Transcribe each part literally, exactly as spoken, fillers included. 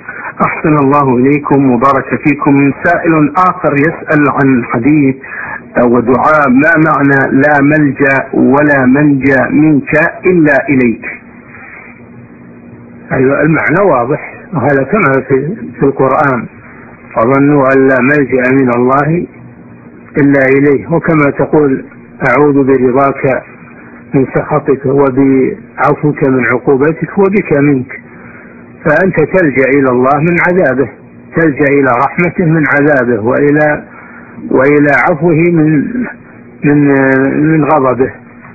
أحسن الله إليكم وبارك فيكم. سائل آخر يسأل عن حديث ودعاء: ما معنى لا ملجأ ولا منجا منك إلا إليك؟ أيوة، المعنى واضح، وهذا كما في, في القرآن: فظنوا أن لا ملجأ من الله إلا إليه. وكما تقول: أعوذ برضاك من سخطك وبعفوك من عقوبتك وبك منك. فأنت تلجأ إلى الله من عذابه، تلجأ إلى رحمته من عذابه، وإلى وإلى عفوه من من من غضبه،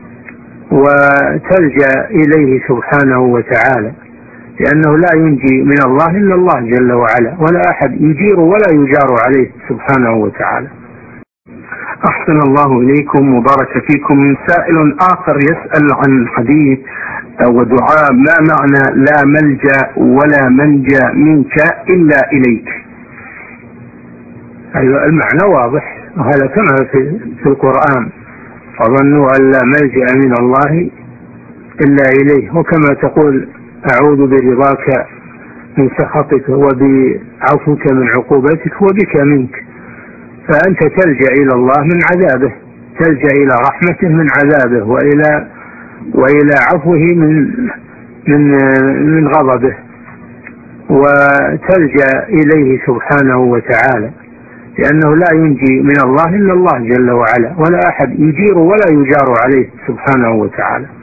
وتلجأ إليه سبحانه وتعالى، لأنه لا ينجي من الله إلا الله جل وعلا، ولا أحد يجير ولا يجار عليه سبحانه وتعالى. أحسن الله إليكم وبارك فيكم. سائل آخر يسأل عن حديث ودعاء: ما معنى لا ملجأ ولا منجا منك إلا إليك؟ أيوة، المعنى واضح، وهذا كما في, في القرآن: فظنوا أن لا ملجأ من الله إلا إليه. وكما تقول: أعوذ برضاك من سخطك وبعفوك من عقوبتك وبك منك. فأنت تلجأ إلى الله من عذابه، تلجأ إلى رحمته من عذابه، وإلى وإلى عفوه من من من غضبه، وتلجأ إليه سبحانه وتعالى، لأنه لا ينجي من الله إلا الله جل وعلا، ولا أحد يجير ولا يجار عليه سبحانه وتعالى.